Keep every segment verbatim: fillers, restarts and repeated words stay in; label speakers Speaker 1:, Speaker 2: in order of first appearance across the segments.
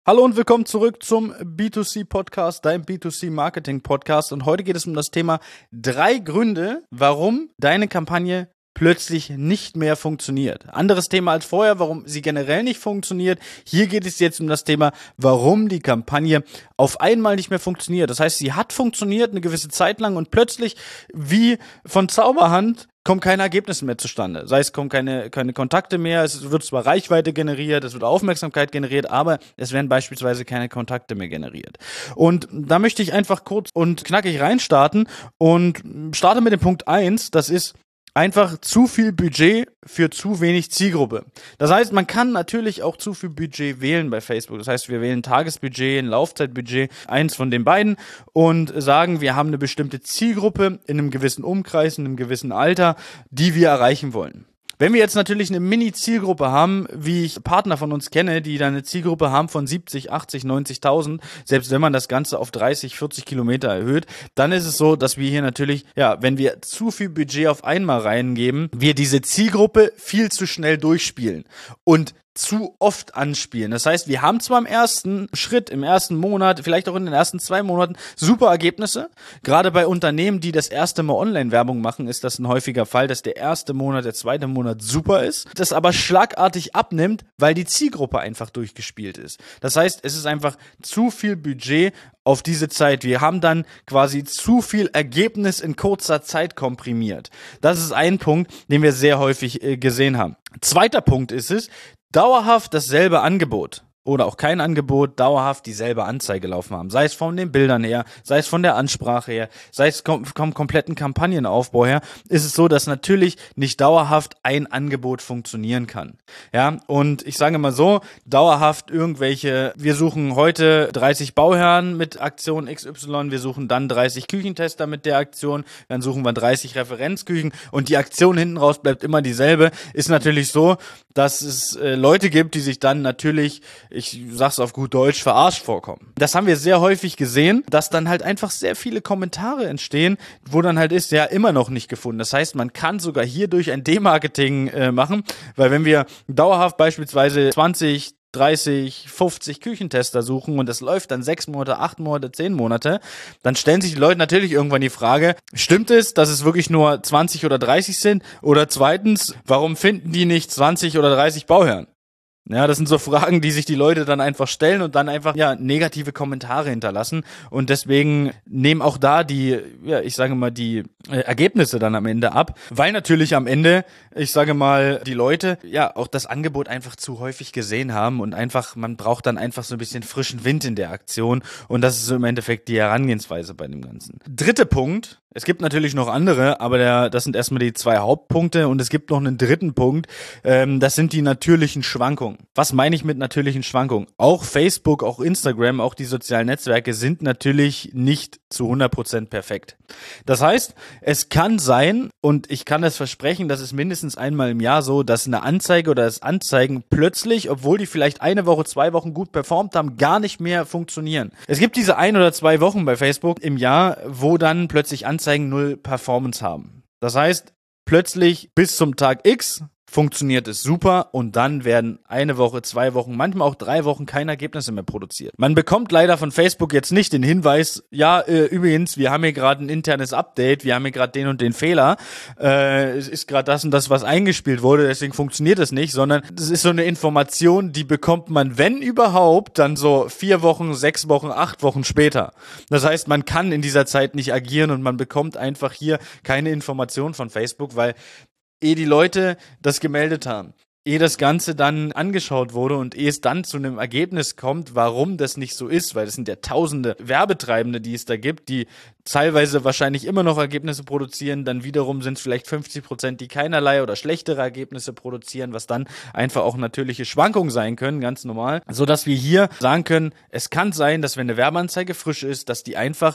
Speaker 1: Hallo und willkommen zurück zum B zwei C Podcast, dein B zwei C Marketing Podcast. Und heute geht es um das Thema drei Gründe, warum deine Kampagne plötzlich nicht mehr funktioniert. Anderes Thema als vorher, warum sie generell nicht funktioniert. Hier geht es jetzt um das Thema, warum die Kampagne auf einmal nicht mehr funktioniert. Das heißt, sie hat funktioniert eine gewisse Zeit lang und plötzlich wie von Zauberhand kommen keine Ergebnisse mehr zustande. Sei es kommen keine, keine Kontakte mehr, es wird zwar Reichweite generiert, es wird Aufmerksamkeit generiert, aber es werden beispielsweise keine Kontakte mehr generiert. Und da möchte ich einfach kurz und knackig reinstarten und starte mit dem Punkt eins, das ist einfach zu viel Budget für zu wenig Zielgruppe. Das heißt, man kann natürlich auch zu viel Budget wählen bei Facebook. Das heißt, wir wählen Tagesbudget, ein Laufzeitbudget, eins von den beiden und sagen, wir haben eine bestimmte Zielgruppe in einem gewissen Umkreis, in einem gewissen Alter, die wir erreichen wollen. Wenn wir jetzt natürlich eine Mini-Zielgruppe haben, wie ich Partner von uns kenne, die dann eine Zielgruppe haben von siebzig, achtzig, neunzigtausend, selbst wenn man das Ganze auf dreißig, vierzig Kilometer erhöht, dann ist es so, dass wir hier natürlich, ja, wenn wir zu viel Budget auf einmal reingeben, wir diese Zielgruppe viel zu schnell durchspielen und zu oft anspielen. Das heißt, wir haben zwar im ersten Schritt, im ersten Monat, vielleicht auch in den ersten zwei Monaten super Ergebnisse. Gerade bei Unternehmen, die das erste Mal Online-Werbung machen, ist das ein häufiger Fall, dass der erste Monat, der zweite Monat super ist, das aber schlagartig abnimmt, weil die Zielgruppe einfach durchgespielt ist. Das heißt, es ist einfach zu viel Budget auf diese Zeit. Wir haben dann quasi zu viel Ergebnis in kurzer Zeit komprimiert. Das ist ein Punkt, den wir sehr häufig äh, gesehen haben. Zweiter Punkt ist es, dauerhaft dasselbe Angebot oder auch kein Angebot, dauerhaft dieselbe Anzeige laufen haben. Sei es von den Bildern her, sei es von der Ansprache her, sei es vom, vom kompletten Kampagnenaufbau her, ist es so, dass natürlich nicht dauerhaft ein Angebot funktionieren kann. Ja, und ich sage mal so, dauerhaft irgendwelche, wir suchen heute dreißig Bauherren mit Aktion X Y, wir suchen dann dreißig Küchentester mit der Aktion, dann suchen wir dreißig Referenzküchen und die Aktion hinten raus bleibt immer dieselbe, ist natürlich so, dass es äh, Leute gibt, die sich dann natürlich, ich sag's auf gut Deutsch, verarscht vorkommen. Das haben wir sehr häufig gesehen, dass dann halt einfach sehr viele Kommentare entstehen, wo dann halt ist, ja, immer noch nicht gefunden. Das heißt, man kann sogar hierdurch ein Demarketing äh, machen, weil wenn wir dauerhaft beispielsweise zwanzig, dreißig, fünfzig Küchentester suchen und das läuft dann sechs Monate, acht Monate, zehn Monate, dann stellen sich die Leute natürlich irgendwann die Frage, stimmt es, dass es wirklich nur zwanzig oder dreißig sind? Oder zweitens, warum finden die nicht zwanzig oder dreißig Bauherren? Ja, das sind so Fragen, die sich die Leute dann einfach stellen und dann einfach, ja, negative Kommentare hinterlassen und deswegen nehmen auch da die, ja, ich sage mal, die äh, Ergebnisse dann am Ende ab, weil natürlich am Ende, ich sage mal, die Leute, ja, auch das Angebot einfach zu häufig gesehen haben und einfach, man braucht dann einfach so ein bisschen frischen Wind in der Aktion und das ist so im Endeffekt die Herangehensweise bei dem Ganzen. Dritter Punkt, es gibt natürlich noch andere, aber der, das sind erstmal die zwei Hauptpunkte und es gibt noch einen dritten Punkt, ähm, das sind die natürlichen Schwankungen. Was meine ich mit natürlichen Schwankungen? Auch Facebook, auch Instagram, auch die sozialen Netzwerke sind natürlich nicht zu hundert Prozent perfekt. Das heißt, es kann sein, und ich kann es versprechen, dass es mindestens einmal im Jahr so, dass eine Anzeige oder das Anzeigen plötzlich, obwohl die vielleicht eine Woche, zwei Wochen gut performt haben, gar nicht mehr funktionieren. Es gibt diese ein oder zwei Wochen bei Facebook im Jahr, wo dann plötzlich Anzeigen null Performance haben. Das heißt, plötzlich bis zum Tag X funktioniert es super und dann werden eine Woche, zwei Wochen, manchmal auch drei Wochen keine Ergebnisse mehr produziert. Man bekommt leider von Facebook jetzt nicht den Hinweis, ja, äh, übrigens, wir haben hier gerade ein internes Update, wir haben hier gerade den und den Fehler, äh, es ist gerade das und das, was eingespielt wurde, deswegen funktioniert es nicht, sondern das ist so eine Information, die bekommt man, wenn überhaupt, dann so vier Wochen, sechs Wochen, acht Wochen später. Das heißt, man kann in dieser Zeit nicht agieren und man bekommt einfach hier keine Information von Facebook, weil ehe die Leute das gemeldet haben, ehe das Ganze dann angeschaut wurde und ehe es dann zu einem Ergebnis kommt, warum das nicht so ist, weil es sind ja tausende Werbetreibende, die es da gibt, die teilweise wahrscheinlich immer noch Ergebnisse produzieren, dann wiederum sind es vielleicht fünfzig Prozent, die keinerlei oder schlechtere Ergebnisse produzieren, was dann einfach auch natürliche Schwankungen sein können, ganz normal, so dass wir hier sagen können, es kann sein, dass wenn eine Werbeanzeige frisch ist, dass die einfach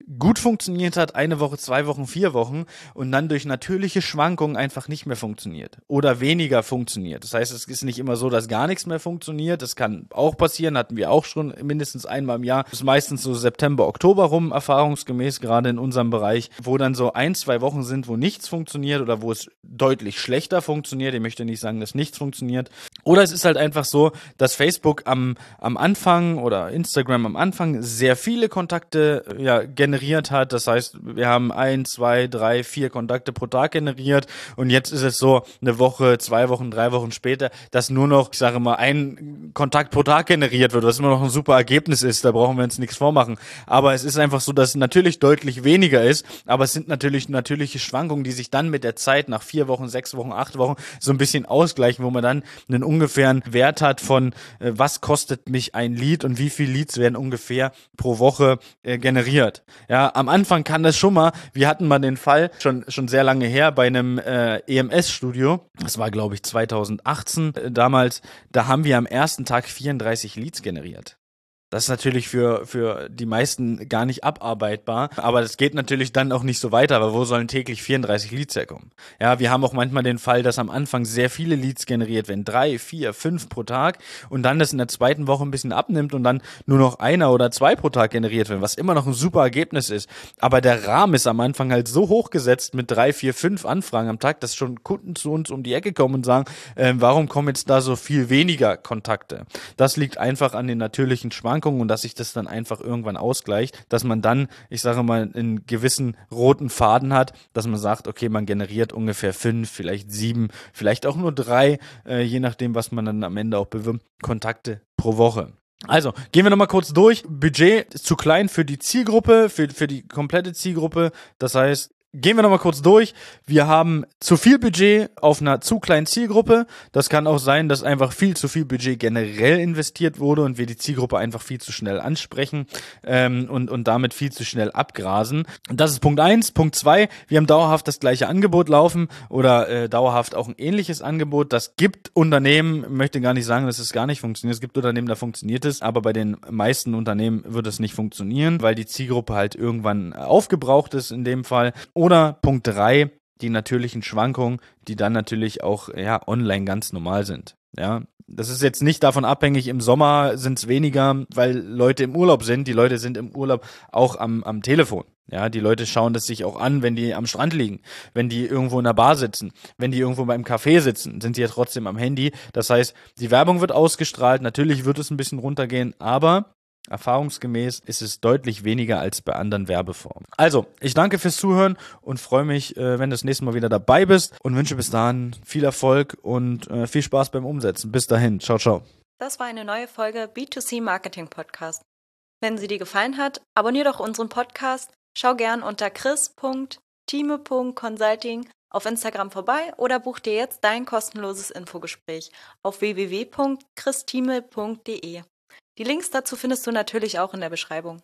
Speaker 1: gut funktioniert hat, eine Woche, zwei Wochen, vier Wochen und dann durch natürliche Schwankungen einfach nicht mehr funktioniert oder weniger funktioniert. Das heißt, es ist nicht immer so, dass gar nichts mehr funktioniert. Das kann auch passieren, hatten wir auch schon mindestens einmal im Jahr. Das ist meistens so September, Oktober rum, erfahrungsgemäß, gerade in unserem Bereich, wo dann so ein, zwei Wochen sind, wo nichts funktioniert oder wo es deutlich schlechter funktioniert. Ich möchte nicht sagen, dass nichts funktioniert. Oder es ist halt einfach so, dass Facebook am, am Anfang oder Instagram am Anfang sehr viele Kontakte ja, generiert hat. Das heißt, wir haben ein, zwei, drei, vier Kontakte pro Tag generiert und jetzt ist es so eine Woche, zwei Wochen, drei Wochen später, dass nur noch, ich sage mal, ein Kontakt pro Tag generiert wird, was immer noch ein super Ergebnis ist, da brauchen wir uns nichts vormachen. Aber es ist einfach so, dass es natürlich deutlich weniger ist, aber es sind natürlich natürliche Schwankungen, die sich dann mit der Zeit nach vier Wochen, sechs Wochen, acht Wochen so ein bisschen ausgleichen, wo man dann einen ungefähren Wert hat von, äh, was kostet mich ein Lead und wie viele Leads werden ungefähr pro Woche äh, generiert. Ja, am Anfang kann das schon mal, wir hatten mal den Fall, schon schon sehr lange her, bei einem äh, E M S-Studio, das war glaube ich zwanzig achtzehn äh, damals, da haben wir am ersten Tag vierunddreißig Leads generiert. Das ist natürlich für für die meisten gar nicht abarbeitbar, aber das geht natürlich dann auch nicht so weiter, weil wo sollen täglich vierunddreißig Leads herkommen? Ja, wir haben auch manchmal den Fall, dass am Anfang sehr viele Leads generiert werden, drei, vier, fünf pro Tag und dann das in der zweiten Woche ein bisschen abnimmt und dann nur noch einer oder zwei pro Tag generiert werden, was immer noch ein super Ergebnis ist. Aber der Rahmen ist am Anfang halt so hoch gesetzt mit drei, vier, fünf Anfragen am Tag, dass schon Kunden zu uns um die Ecke kommen und sagen, äh, warum kommen jetzt da so viel weniger Kontakte? Das liegt einfach an den natürlichen Schwankungen und dass sich das dann einfach irgendwann ausgleicht, dass man dann, ich sage mal, einen gewissen roten Faden hat, dass man sagt, okay, man generiert ungefähr fünf, vielleicht sieben, vielleicht auch nur drei, äh, je nachdem, was man dann am Ende auch bewirbt, Kontakte pro Woche. Also, gehen wir nochmal kurz durch. Budget ist zu klein für die Zielgruppe, für, für die komplette Zielgruppe. Das heißt, gehen wir nochmal kurz durch. Wir haben zu viel Budget auf einer zu kleinen Zielgruppe. Das kann auch sein, dass einfach viel zu viel Budget generell investiert wurde und wir die Zielgruppe einfach viel zu schnell ansprechen ähm, und, und damit viel zu schnell abgrasen. Das ist Punkt eins. Punkt zwei, wir haben dauerhaft das gleiche Angebot laufen oder äh, dauerhaft auch ein ähnliches Angebot. Das gibt Unternehmen, ich möchte gar nicht sagen, dass es gar nicht funktioniert. Es gibt Unternehmen, da funktioniert es, aber bei den meisten Unternehmen wird es nicht funktionieren, weil die Zielgruppe halt irgendwann aufgebraucht ist in dem Fall. Oder Punkt drei, die natürlichen Schwankungen, die dann natürlich auch ja online ganz normal sind. Ja, das ist jetzt nicht davon abhängig, im Sommer sind es weniger, weil Leute im Urlaub sind. Die Leute sind im Urlaub auch am, am Telefon. Ja, die Leute schauen das sich auch an, wenn die am Strand liegen, wenn die irgendwo in der Bar sitzen, wenn die irgendwo beim Café sitzen, sind die ja trotzdem am Handy. Das heißt, die Werbung wird ausgestrahlt, natürlich wird es ein bisschen runtergehen, aber erfahrungsgemäß ist es deutlich weniger als bei anderen Werbeformen. Also, ich danke fürs Zuhören und freue mich, wenn du das nächste Mal wieder dabei bist und wünsche bis dahin viel Erfolg und viel Spaß beim Umsetzen. Bis dahin. Ciao, ciao.
Speaker 2: Das war eine neue Folge B zwei C Marketing Podcast. Wenn sie dir gefallen hat, abonnier doch unseren Podcast, schau gern unter chris punkt thieme punkt consulting auf Instagram vorbei oder buch dir jetzt dein kostenloses Infogespräch auf w w w punkt chris thieme punkt d e. Die Links dazu findest du natürlich auch in der Beschreibung.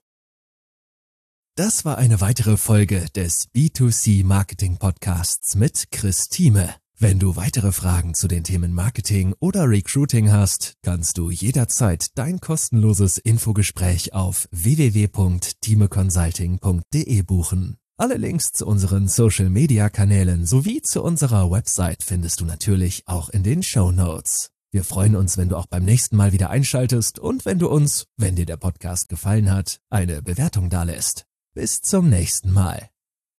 Speaker 3: Das war eine weitere Folge des B zwei C Marketing Podcasts mit Chris Thieme. Wenn du weitere Fragen zu den Themen Marketing oder Recruiting hast, kannst du jederzeit dein kostenloses Infogespräch auf w w w punkt thieme consulting punkt d e buchen. Alle Links zu unseren Social-Media-Kanälen sowie zu unserer Website findest du natürlich auch in den Shownotes. Wir freuen uns, wenn du auch beim nächsten Mal wieder einschaltest und wenn du uns, wenn dir der Podcast gefallen hat, eine Bewertung dalässt. Bis zum nächsten Mal.